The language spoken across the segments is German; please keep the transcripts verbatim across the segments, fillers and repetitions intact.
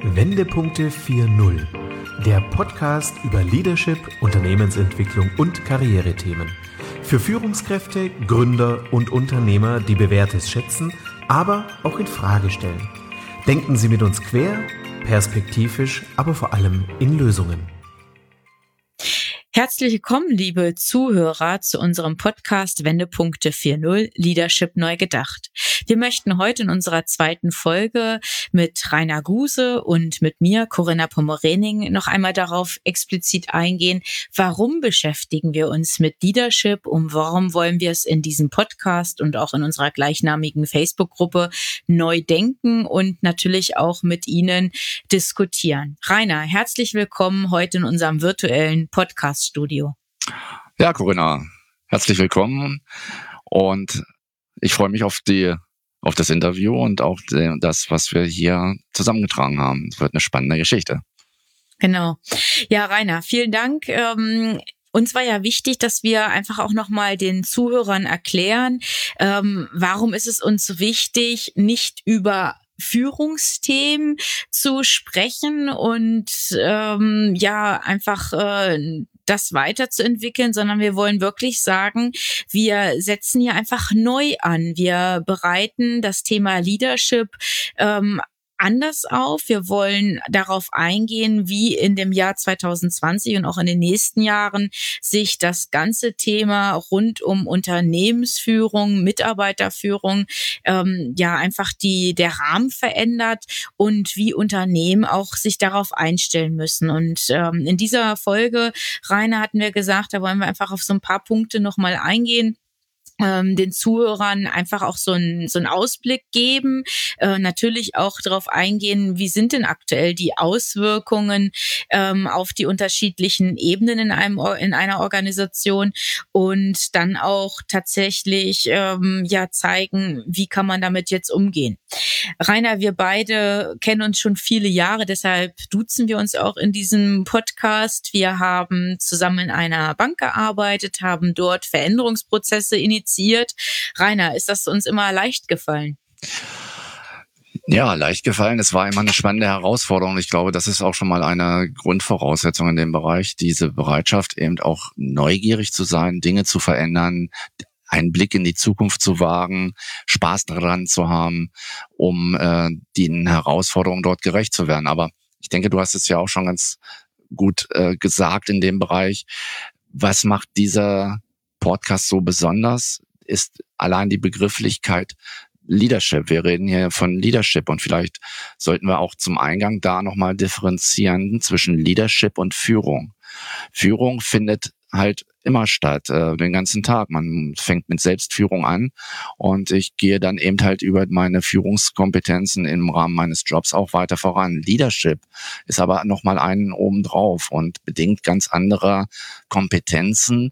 Wendepunkte vier null, der Podcast über Leadership, Unternehmensentwicklung und Karrierethemen. Für Führungskräfte, Gründer und Unternehmer, die Bewährtes schätzen, aber auch in Frage stellen. Denken Sie mit uns quer, perspektivisch, aber vor allem in Lösungen. Herzlich willkommen, liebe Zuhörer, zu unserem Podcast Wendepunkte vier null, Leadership neu gedacht. Wir möchten heute in unserer zweiten Folge mit Rainer Guse und mit mir, Corinna Pomorening, noch einmal darauf explizit eingehen, warum beschäftigen wir uns mit Leadership und warum wollen wir es in diesem Podcast und auch in unserer gleichnamigen Facebook-Gruppe neu denken und natürlich auch mit Ihnen diskutieren. Rainer, herzlich willkommen heute in unserem virtuellen Podcast Studio. Ja, Corinna, herzlich willkommen und ich freue mich auf die, auf das Interview und auch die, das, was wir hier zusammengetragen haben. Es wird eine spannende Geschichte. Genau. Ja, Rainer, vielen Dank. Ähm Uns war ja wichtig, dass wir einfach auch nochmal den Zuhörern erklären, ähm, warum ist es uns wichtig, nicht über Führungsthemen zu sprechen und ähm, ja einfach äh, das weiterzuentwickeln, sondern wir wollen wirklich sagen, wir setzen hier einfach neu an. Wir bereiten das Thema Leadership ähm, anders auf. Wir wollen darauf eingehen, wie in dem Jahr zwanzig zwanzig und auch in den nächsten Jahren sich das ganze Thema rund um Unternehmensführung, Mitarbeiterführung, ähm, ja einfach die der Rahmen verändert und wie Unternehmen auch sich darauf einstellen müssen. Und ähm, in dieser Folge, Rainer, hatten wir gesagt, da wollen wir einfach auf so ein paar Punkte nochmal eingehen. Ähm, den Zuhörern einfach auch so einen so einen Ausblick geben, äh, natürlich auch darauf eingehen, wie sind denn aktuell die Auswirkungen ähm, auf die unterschiedlichen Ebenen in einem in einer Organisation und dann auch tatsächlich ähm, ja zeigen, wie kann man damit jetzt umgehen. Rainer, wir beide kennen uns schon viele Jahre, deshalb duzen wir uns auch in diesem Podcast. Wir haben zusammen in einer Bank gearbeitet, haben dort Veränderungsprozesse initiiert. Rainer, ist das uns immer leicht gefallen? Ja, leicht gefallen. Es war immer eine spannende Herausforderung. Ich glaube, das ist auch schon mal eine Grundvoraussetzung in dem Bereich, diese Bereitschaft, eben auch neugierig zu sein, Dinge zu verändern, einen Blick in die Zukunft zu wagen, Spaß daran zu haben, um äh, den Herausforderungen dort gerecht zu werden. Aber ich denke, du hast es ja auch schon ganz gut äh, gesagt in dem Bereich. Was macht dieser Podcast so besonders, ist allein die Begrifflichkeit Leadership. Wir reden hier von Leadership und vielleicht sollten wir auch zum Eingang da nochmal differenzieren zwischen Leadership und Führung. Führung findet halt immer statt, äh, den ganzen Tag. Man fängt mit Selbstführung an und ich gehe dann eben halt über meine Führungskompetenzen im Rahmen meines Jobs auch weiter voran. Leadership ist aber nochmal einen obendrauf und bedingt ganz andere Kompetenzen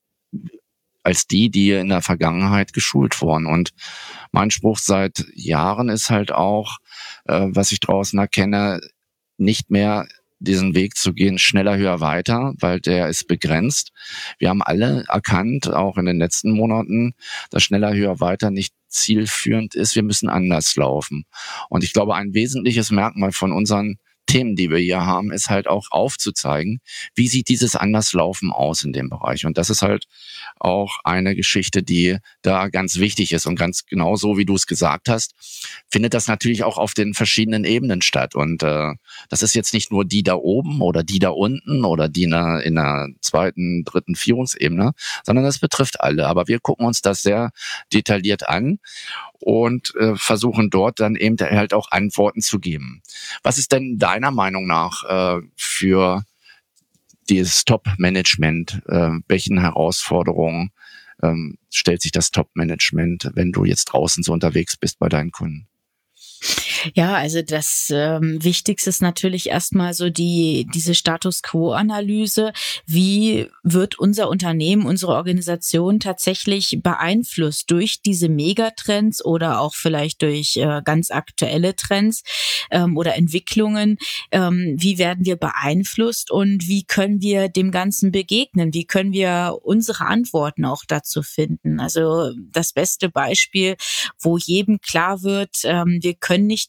als die, die in der Vergangenheit geschult wurden. Und mein Spruch seit Jahren ist halt auch, äh, was ich draußen erkenne, nicht mehr diesen Weg zu gehen, schneller, höher, weiter, weil der ist begrenzt. Wir haben alle erkannt, auch in den letzten Monaten, dass schneller, höher, weiter nicht zielführend ist. Wir müssen anders laufen. Und ich glaube, ein wesentliches Merkmal von unseren Themen, die wir hier haben, ist halt auch aufzuzeigen, wie sieht dieses Anderslaufen aus in dem Bereich. Und das ist halt auch eine Geschichte, die da ganz wichtig ist. Und ganz genau so, wie du es gesagt hast, findet das natürlich auch auf den verschiedenen Ebenen statt. Und äh, das ist jetzt nicht nur die da oben oder die da unten oder die in der, in der zweiten, dritten Führungsebene, sondern das betrifft alle. Aber wir gucken uns das sehr detailliert an und äh, versuchen dort dann eben halt auch Antworten zu geben. Was ist denn deiner Meinung nach äh, für dieses Top-Management, äh, welchen Herausforderungen ähm, stellt sich das Top-Management, wenn du jetzt draußen so unterwegs bist bei deinen Kunden? Ja, also das ähm, Wichtigste ist natürlich erstmal so die diese Status-Quo-Analyse. Wie wird unser Unternehmen, unsere Organisation tatsächlich beeinflusst durch diese Megatrends oder auch vielleicht durch äh, ganz aktuelle Trends ähm, oder Entwicklungen? Ähm, wie werden wir beeinflusst und wie können wir dem Ganzen begegnen? Wie können wir unsere Antworten auch dazu finden? Also das beste Beispiel, wo jedem klar wird, ähm, wir können nicht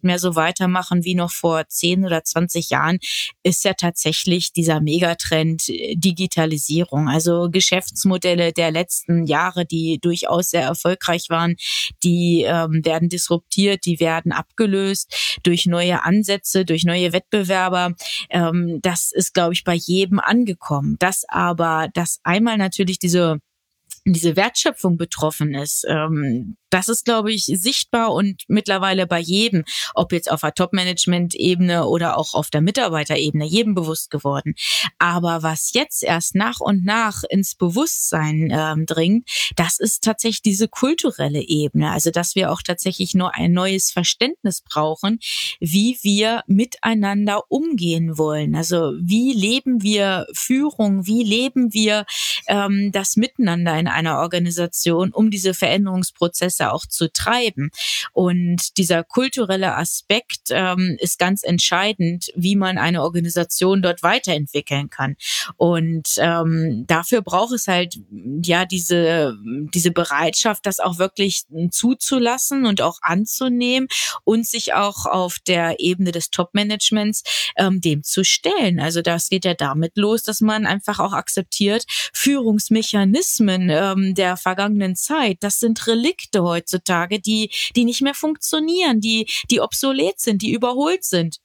mehr so weitermachen wie noch vor zehn oder zwanzig Jahren, ist ja tatsächlich dieser Megatrend Digitalisierung. Also Geschäftsmodelle der letzten Jahre, die durchaus sehr erfolgreich waren, die ähm, werden disruptiert, die werden abgelöst durch neue Ansätze, durch neue Wettbewerber. Ähm, das ist, glaube ich, bei jedem angekommen. Dass aber, dass einmal natürlich diese diese Wertschöpfung betroffen ist, ähm, das ist, glaube ich, sichtbar und mittlerweile bei jedem, ob jetzt auf der Top-Management-Ebene oder auch auf der Mitarbeiterebene, jedem bewusst geworden. Aber was jetzt erst nach und nach ins Bewusstsein ähm, dringt, das ist tatsächlich diese kulturelle Ebene. Also, dass wir auch tatsächlich nur ein neues Verständnis brauchen, wie wir miteinander umgehen wollen. Also, wie leben wir Führung, wie leben wir ähm, das Miteinander in einer Organisation, um diese Veränderungsprozesse auch zu treiben. Und dieser kulturelle Aspekt ähm, ist ganz entscheidend, wie man eine Organisation dort weiterentwickeln kann. Und ähm, dafür braucht es halt ja diese diese Bereitschaft, das auch wirklich zuzulassen und auch anzunehmen und sich auch auf der Ebene des Top-Managements ähm, dem zu stellen. Also das geht ja damit los, dass man einfach auch akzeptiert, Führungsmechanismen ähm, der vergangenen Zeit, das sind Relikte heutzutage, die die nicht mehr funktionieren, die die obsolet sind, die überholt sind.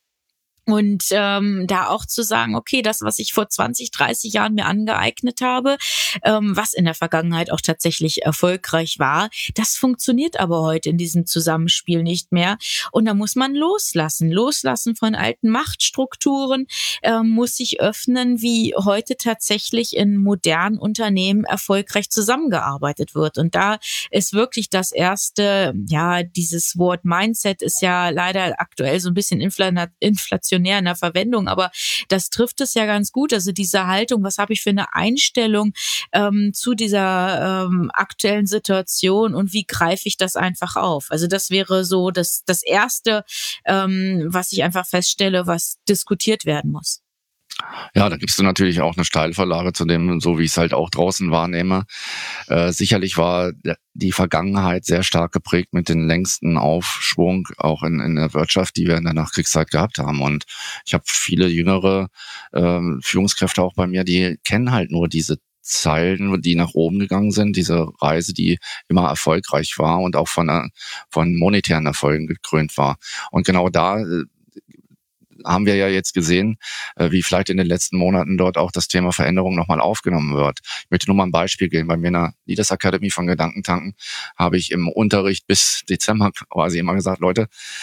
Und ähm, da auch zu sagen, okay, das, was ich vor zwanzig, dreißig Jahren mir angeeignet habe, ähm, was in der Vergangenheit auch tatsächlich erfolgreich war, das funktioniert aber heute in diesem Zusammenspiel nicht mehr. Und da muss man loslassen, loslassen von alten Machtstrukturen, ähm, muss sich öffnen, wie heute tatsächlich in modernen Unternehmen erfolgreich zusammengearbeitet wird. Und da ist wirklich das erste, ja, dieses Wort Mindset ist ja leider aktuell so ein bisschen infla- inflationär in der Verwendung, aber das trifft es ja ganz gut. Also diese Haltung, was habe ich für eine Einstellung ähm, zu dieser ähm, aktuellen Situation und wie greife ich das einfach auf? Also das wäre so das, das Erste, ähm, was ich einfach feststelle, was diskutiert werden muss. Ja, da gibst du natürlich auch eine Steilvorlage zu dem, so wie ich es halt auch draußen wahrnehme. Äh, sicherlich war die Vergangenheit sehr stark geprägt mit dem längsten Aufschwung auch in, in der Wirtschaft, die wir in der Nachkriegszeit gehabt haben. Und ich habe viele jüngere äh, Führungskräfte auch bei mir, die kennen halt nur diese Zeilen, die nach oben gegangen sind, diese Reise, die immer erfolgreich war und auch von, von monetären Erfolgen gekrönt war. Und genau da haben wir ja jetzt gesehen, wie vielleicht in den letzten Monaten dort auch das Thema Veränderung nochmal aufgenommen wird. Ich möchte nur mal ein Beispiel geben. Bei mir in der Leaders Academy von Gedankentanken habe ich im Unterricht bis Dezember quasi immer gesagt, Leute,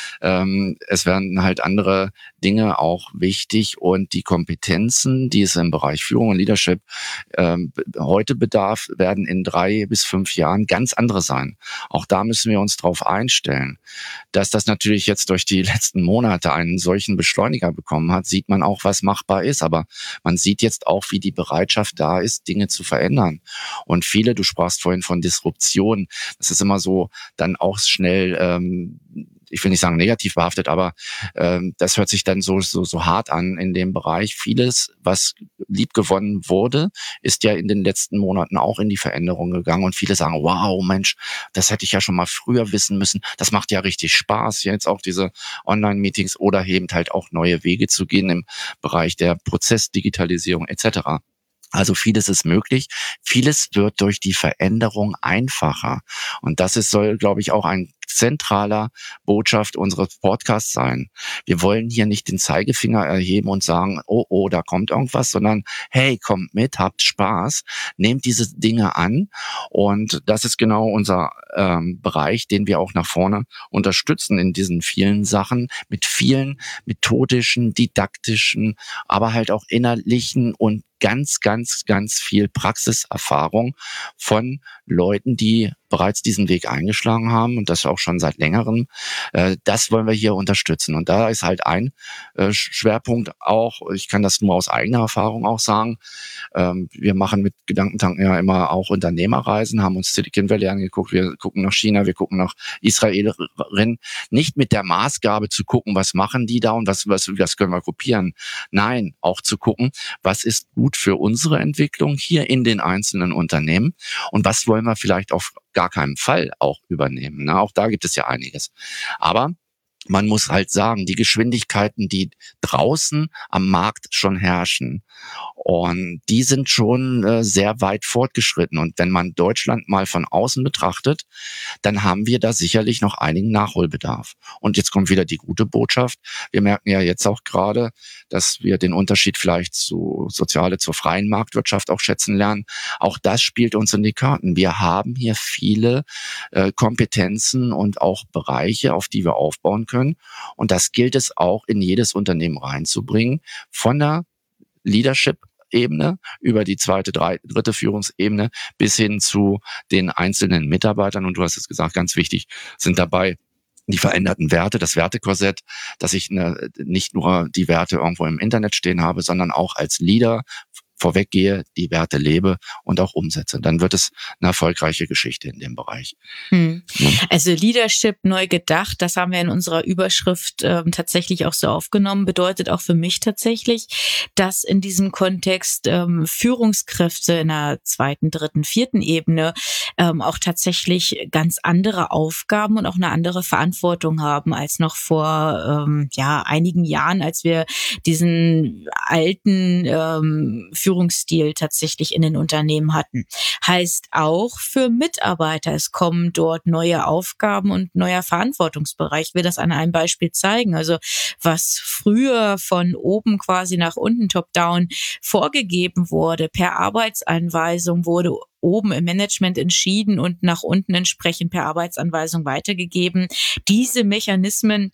ähm, es werden halt andere Dinge auch wichtig und die Kompetenzen, die es im Bereich Führung und Leadership ähm, heute bedarf, werden in drei bis fünf Jahren ganz andere sein. Auch da müssen wir uns drauf einstellen. Dass das natürlich jetzt durch die letzten Monate einen solchen Beschleuniger bekommen hat, sieht man auch, was machbar ist. Aber man sieht jetzt auch, wie die Bereitschaft da ist, Dinge zu verändern. Und viele, du sprachst vorhin von Disruption, das ist immer so dann auch schnell, ähm, ich will nicht sagen negativ behaftet, aber ähm, das hört sich dann so, so so hart an in dem Bereich. Vieles, was liebgewonnen wurde, ist ja in den letzten Monaten auch in die Veränderung gegangen. Und viele sagen, wow, Mensch, das hätte ich ja schon mal früher wissen müssen. Das macht ja richtig Spaß, jetzt auch diese Online-Meetings oder eben halt auch neue Wege zu gehen im Bereich der Prozessdigitalisierung et cetera. Also vieles ist möglich. Vieles wird durch die Veränderung einfacher. Und das ist, soll, glaube ich, auch ein zentraler Botschaft unseres Podcasts sein. Wir wollen hier nicht den Zeigefinger erheben und sagen, oh, oh, da kommt irgendwas, sondern hey, kommt mit, habt Spaß, nehmt diese Dinge an. Und das ist genau unser ähm, Bereich, den wir auch nach vorne unterstützen in diesen vielen Sachen, mit vielen methodischen, didaktischen, aber halt auch innerlichen und ganz, ganz, ganz viel Praxiserfahrung von Leuten, die bereits diesen Weg eingeschlagen haben und das auch schon seit längerem. Äh, das wollen wir hier unterstützen. Und da ist halt ein äh, Schwerpunkt auch, ich kann das nur aus eigener Erfahrung auch sagen, ähm, wir machen mit Gedankentanken ja immer auch Unternehmerreisen, haben uns Silicon Valley angeguckt, wir gucken nach China, wir gucken nach Israel, nicht mit der Maßgabe zu gucken, was machen die da und was, was, was können wir kopieren. Nein, auch zu gucken, was ist gut für unsere Entwicklung hier in den einzelnen Unternehmen und was wollen wir vielleicht auf gar keinen Fall auch übernehmen. Na, auch da gibt es ja einiges. Aber man muss halt sagen, die Geschwindigkeiten, die draußen am Markt schon herrschen, und die sind schon äh, sehr weit fortgeschritten. Und wenn man Deutschland mal von außen betrachtet, dann haben wir da sicherlich noch einigen Nachholbedarf. Und jetzt kommt wieder die gute Botschaft. Wir merken ja jetzt auch gerade, dass wir den Unterschied vielleicht zu Soziale, zur freien Marktwirtschaft auch schätzen lernen. Auch das spielt uns in die Karten. Wir haben hier viele äh, Kompetenzen und auch Bereiche, auf die wir aufbauen können. Und das gilt es auch in jedes Unternehmen reinzubringen, von der Leadership-Ebene über die zweite, drei, dritte Führungsebene bis hin zu den einzelnen Mitarbeitern. Und du hast es gesagt, ganz wichtig, sind dabei die veränderten Werte, das Wertekorsett, dass ich eine, nicht nur die Werte irgendwo im Internet stehen habe, sondern auch als Leader vorweggehe, die Werte lebe und auch umsetze. Dann wird es eine erfolgreiche Geschichte in dem Bereich. Hm. Also Leadership neu gedacht, das haben wir in unserer Überschrift ähm, tatsächlich auch so aufgenommen, bedeutet auch für mich tatsächlich, dass in diesem Kontext ähm, Führungskräfte in der zweiten, dritten, vierten Ebene ähm, auch tatsächlich ganz andere Aufgaben und auch eine andere Verantwortung haben als noch vor ähm, ja einigen Jahren, als wir diesen alten ähm, Führungsstil tatsächlich in den Unternehmen hatten. Heißt auch für Mitarbeiter, es kommen dort neue Aufgaben und neuer Verantwortungsbereich. Ich will das an einem Beispiel zeigen. Also was früher von oben quasi nach unten top-down vorgegeben wurde, per Arbeitsanweisung wurde oben im Management entschieden und nach unten entsprechend per Arbeitsanweisung weitergegeben. Diese Mechanismen,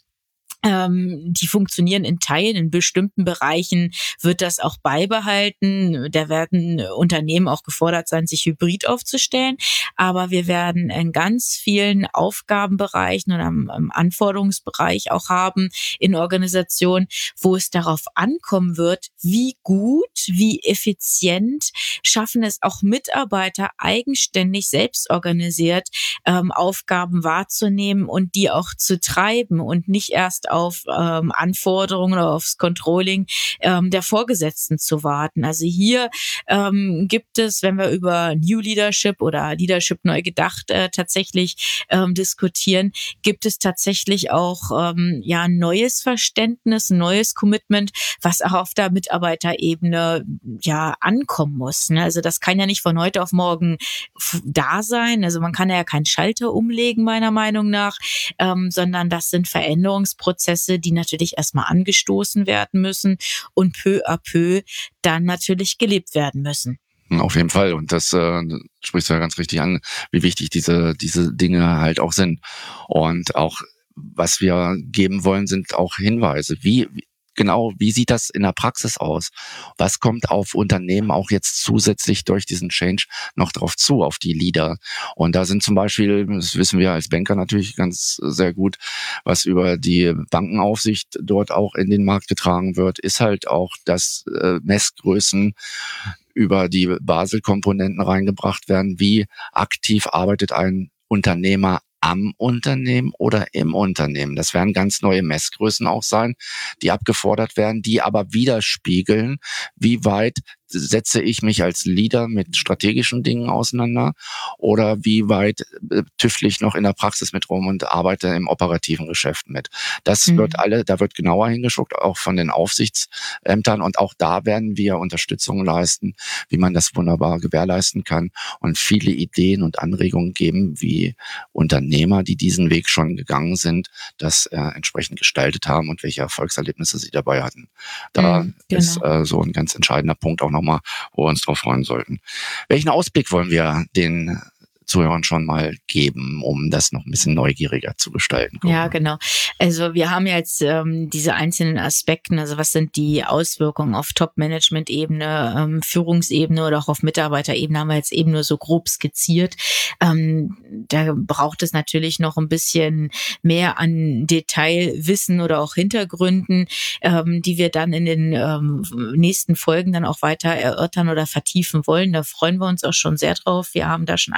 Ähm, die funktionieren in Teilen, in bestimmten Bereichen wird das auch beibehalten. Da werden Unternehmen auch gefordert sein, sich hybrid aufzustellen. Aber wir werden in ganz vielen Aufgabenbereichen und am, am Anforderungsbereich auch haben in Organisationen, wo es darauf ankommen wird, wie gut, wie effizient schaffen es auch Mitarbeiter eigenständig, selbstorganisiert ähm, Aufgaben wahrzunehmen und die auch zu treiben und nicht erst auf ähm, Anforderungen oder aufs Controlling ähm, der Vorgesetzten zu warten. Also hier ähm, gibt es, wenn wir über New Leadership oder Leadership neu gedacht äh, tatsächlich ähm, diskutieren, gibt es tatsächlich auch ähm, ja ein neues Verständnis, ein neues Commitment, was auch auf der Mitarbeiterebene ja ankommen muss. Ne? Also das kann ja nicht von heute auf morgen f- da sein. Also man kann ja keinen Schalter umlegen, meiner Meinung nach, ähm, sondern das sind Veränderungsprozesse, die natürlich erstmal angestoßen werden müssen und peu à peu dann natürlich gelebt werden müssen. Auf jeden Fall. Und das äh, sprichst du ja ganz richtig an, wie wichtig diese diese Dinge halt auch sind. Und auch, was wir geben wollen, sind auch Hinweise. Wie Genau, wie sieht das in der Praxis aus? Was kommt auf Unternehmen auch jetzt zusätzlich durch diesen Change noch drauf zu, auf die Leader? Und da sind zum Beispiel, das wissen wir als Banker natürlich ganz sehr gut, was über die Bankenaufsicht dort auch in den Markt getragen wird, ist halt auch, dass äh, Messgrößen über die Basel-Komponenten reingebracht werden. Wie aktiv arbeitet ein Unternehmer am Unternehmen oder im Unternehmen? Das werden ganz neue Messgrößen auch sein, die abgefordert werden, die aber widerspiegeln, wie weit setze ich mich als Leader mit strategischen Dingen auseinander oder wie weit äh, tüftle ich noch in der Praxis mit rum und arbeite im operativen Geschäft mit. Das mhm. wird alle, da wird genauer hingeschaut, auch von den Aufsichtsämtern, und auch da werden wir Unterstützung leisten, wie man das wunderbar gewährleisten kann und viele Ideen und Anregungen geben, wie Unternehmer, die diesen Weg schon gegangen sind, das äh, entsprechend gestaltet haben und welche Erfolgserlebnisse sie dabei hatten. Da mhm, genau. ist äh, so ein ganz entscheidender Punkt auch noch mal, wo wir uns drauf freuen sollten. Welchen Ausblick wollen wir den Zuhörern schon mal geben, um das noch ein bisschen neugieriger zu gestalten? Ja, genau. Also wir haben jetzt ähm, diese einzelnen Aspekten, also was sind die Auswirkungen auf Top-Management-Ebene, ähm, Führungsebene oder auch auf Mitarbeiterebene, haben wir jetzt eben nur so grob skizziert. Ähm, da braucht es natürlich noch ein bisschen mehr an Detailwissen oder auch Hintergründen, ähm, die wir dann in den ähm, nächsten Folgen dann auch weiter erörtern oder vertiefen wollen. Da freuen wir uns auch schon sehr drauf. Wir haben da schon einiges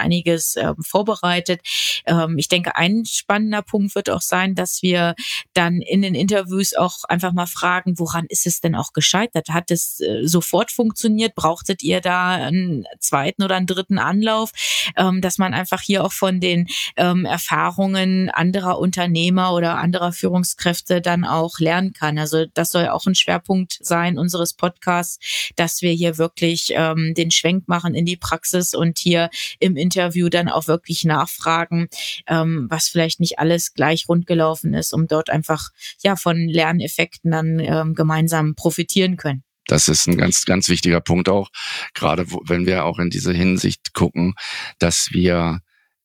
alles ähm, vorbereitet. Ähm, ich denke, ein spannender Punkt wird auch sein, dass wir dann in den Interviews auch einfach mal fragen, woran ist es denn auch gescheitert? Hat es äh, sofort funktioniert? Brauchtet ihr da einen zweiten oder einen dritten Anlauf? Ähm, dass man einfach hier auch von den ähm, Erfahrungen anderer Unternehmer oder anderer Führungskräfte dann auch lernen kann. Also das soll auch ein Schwerpunkt sein unseres Podcasts, dass wir hier wirklich ähm, den Schwenk machen in die Praxis und hier im Interview dann auch wirklich nachfragen, ähm, was vielleicht nicht alles gleich rund gelaufen ist, um dort einfach ja von Lerneffekten dann ähm, gemeinsam profitieren können. Das ist ein ganz, ganz wichtiger Punkt auch, gerade wo, wenn wir auch in diese Hinsicht gucken, dass wir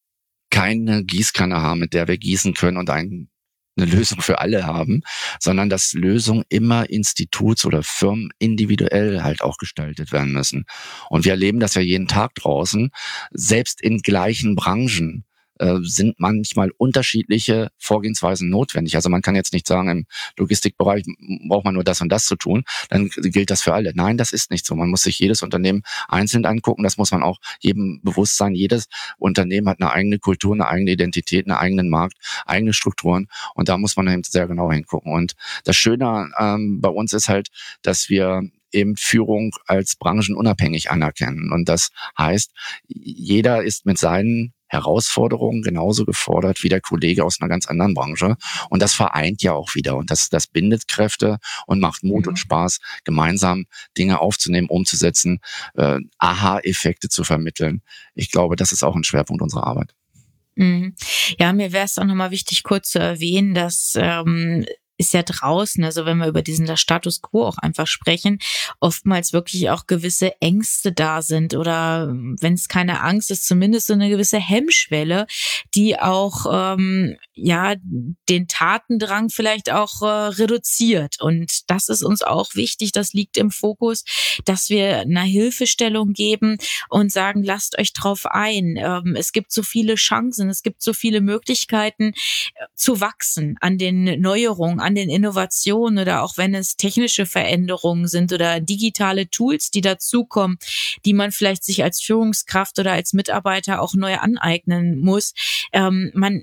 keine Gießkanne haben, mit der wir gießen können und ein eine Lösung für alle haben, sondern dass Lösungen immer instituts- oder Firmen individuell halt auch gestaltet werden müssen. Und wir erleben das ja jeden Tag draußen, selbst in gleichen Branchen äh, sind manchmal unterschiedliche Vorgehensweisen notwendig. Also man kann jetzt nicht sagen, im Logistikbereich braucht man nur das und das zu tun, dann gilt das für alle. Nein, das ist nicht so. Man muss sich jedes Unternehmen einzeln angucken, das muss man auch jedem bewusst sein. Jedes Unternehmen hat eine eigene Kultur, eine eigene Identität, einen eigenen Markt, eigene Strukturen und da muss man eben sehr genau hingucken. Und das Schöne ähm, bei uns ist halt, dass wir eben Führung als branchenunabhängig anerkennen. Und das heißt, jeder ist mit seinen Herausforderungen genauso gefordert wie der Kollege aus einer ganz anderen Branche. Und das vereint ja auch wieder. Und das, das bindet Kräfte und macht Mut mhm. und Spaß, gemeinsam Dinge aufzunehmen, umzusetzen, äh, Aha-Effekte zu vermitteln. Ich glaube, das ist auch ein Schwerpunkt unserer Arbeit. Mhm. Ja, mir wäre es auch nochmal wichtig, kurz zu erwähnen, dass ähm, ist ja draußen, also wenn wir über diesen Status Quo auch einfach sprechen, oftmals wirklich auch gewisse Ängste da sind oder wenn es keine Angst ist, zumindest so eine gewisse Hemmschwelle, die auch ähm, ja den Tatendrang vielleicht auch äh, reduziert. Und das ist uns auch wichtig, das liegt im Fokus, dass wir eine Hilfestellung geben und sagen, lasst euch drauf ein. Ähm, es gibt so viele Chancen, es gibt so viele Möglichkeiten äh, zu wachsen an den Neuerungen, an den Innovationen oder auch wenn es technische Veränderungen sind oder digitale Tools, die dazukommen, die man vielleicht sich als Führungskraft oder als Mitarbeiter auch neu aneignen muss. Ähm, man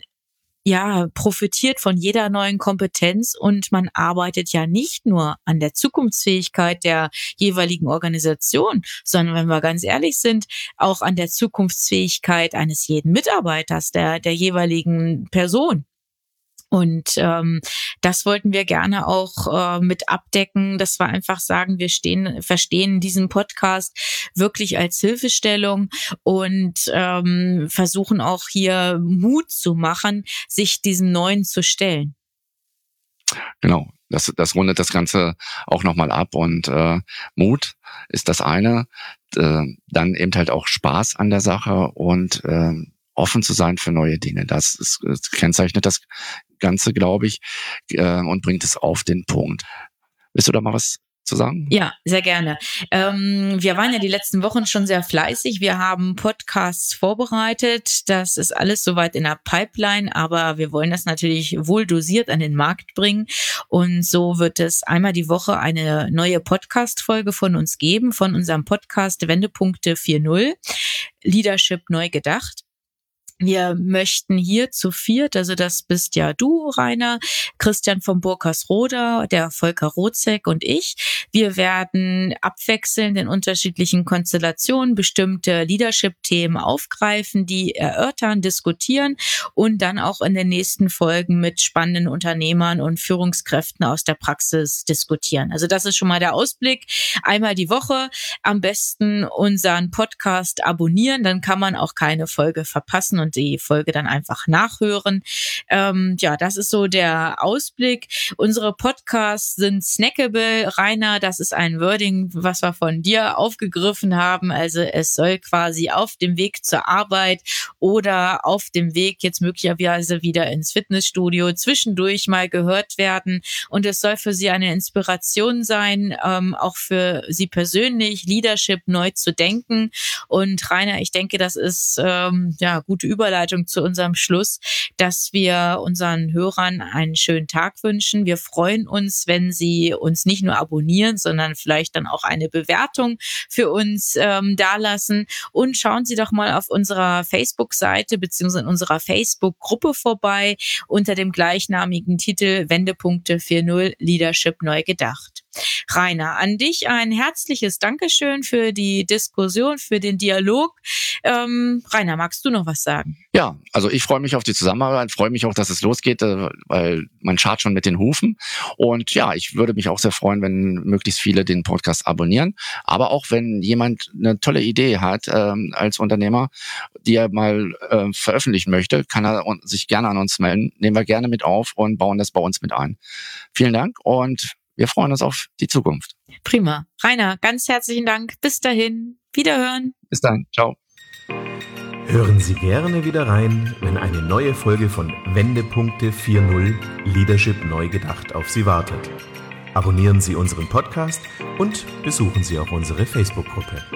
ja, profitiert von jeder neuen Kompetenz und man arbeitet ja nicht nur an der Zukunftsfähigkeit der jeweiligen Organisation, sondern wenn wir ganz ehrlich sind, auch an der Zukunftsfähigkeit eines jeden Mitarbeiters, der, der jeweiligen Person. Und ähm, das wollten wir gerne auch äh, mit abdecken, dass wir einfach sagen, wir stehen, verstehen diesen Podcast wirklich als Hilfestellung und ähm, versuchen auch hier Mut zu machen, sich diesem Neuen zu stellen. Genau, das, das rundet das Ganze auch nochmal ab und äh, Mut ist das eine, äh, dann eben halt auch Spaß an der Sache und äh, offen zu sein für neue Dinge. Das, ist, das kennzeichnet das Ganze, glaube ich, äh, und bringt es auf den Punkt. Willst du da mal was zu sagen? Ja, sehr gerne. Ähm, wir waren ja die letzten Wochen schon sehr fleißig. Wir haben Podcasts vorbereitet. Das ist alles soweit in der Pipeline, aber wir wollen das natürlich wohl dosiert an den Markt bringen. Und so wird es einmal die Woche eine neue Podcast-Folge von uns geben, von unserem Podcast Wendepunkte vier null, Leadership neu gedacht. Wir möchten hier zu viert, also das bist ja du, Rainer, Christian von Burkersroda, der Volker Rozek und ich. Wir werden abwechselnd in unterschiedlichen Konstellationen bestimmte Leadership-Themen aufgreifen, die erörtern, diskutieren und dann auch in den nächsten Folgen mit spannenden Unternehmern und Führungskräften aus der Praxis diskutieren. Also das ist schon mal der Ausblick. Einmal die Woche am besten unseren Podcast abonnieren, dann kann man auch keine Folge verpassen und die Folge dann einfach nachhören. Ähm, ja, das ist so der Ausblick. Unsere Podcasts sind snackable. Rainer, das ist ein Wording, was wir von dir aufgegriffen haben. Also es soll quasi auf dem Weg zur Arbeit oder auf dem Weg jetzt möglicherweise wieder ins Fitnessstudio zwischendurch mal gehört werden. Und es soll für Sie eine Inspiration sein, ähm, auch für Sie persönlich, Leadership neu zu denken. Und Rainer, ich denke, das ist ähm, ja gute Übung Überleitung zu unserem Schluss, dass wir unseren Hörern einen schönen Tag wünschen. Wir freuen uns, wenn Sie uns nicht nur abonnieren, sondern vielleicht dann auch eine Bewertung für uns ähm, dalassen. Und schauen Sie doch mal auf unserer Facebook-Seite bzw. in unserer Facebook-Gruppe vorbei unter dem gleichnamigen Titel Wendepunkte vier null Leadership neu gedacht. Rainer, an dich ein herzliches Dankeschön für die Diskussion, für den Dialog. Ähm, Rainer, magst du noch was sagen? Ja, also ich freue mich auf die Zusammenarbeit, freue mich auch, dass es losgeht, weil man schart schon mit den Hufen. Und ja, ich würde mich auch sehr freuen, wenn möglichst viele den Podcast abonnieren. Aber auch wenn jemand eine tolle Idee hat ähm, als Unternehmer, die er mal äh, veröffentlichen möchte, kann er sich gerne an uns melden. Nehmen wir gerne mit auf und bauen das bei uns mit ein. Vielen Dank und wir freuen uns auf die Zukunft. Prima. Rainer, ganz herzlichen Dank. Bis dahin. Wiederhören. Bis dann. Ciao. Hören Sie gerne wieder rein, wenn eine neue Folge von Wendepunkte vier null Leadership neu gedacht auf Sie wartet. Abonnieren Sie unseren Podcast und besuchen Sie auch unsere Facebook-Gruppe.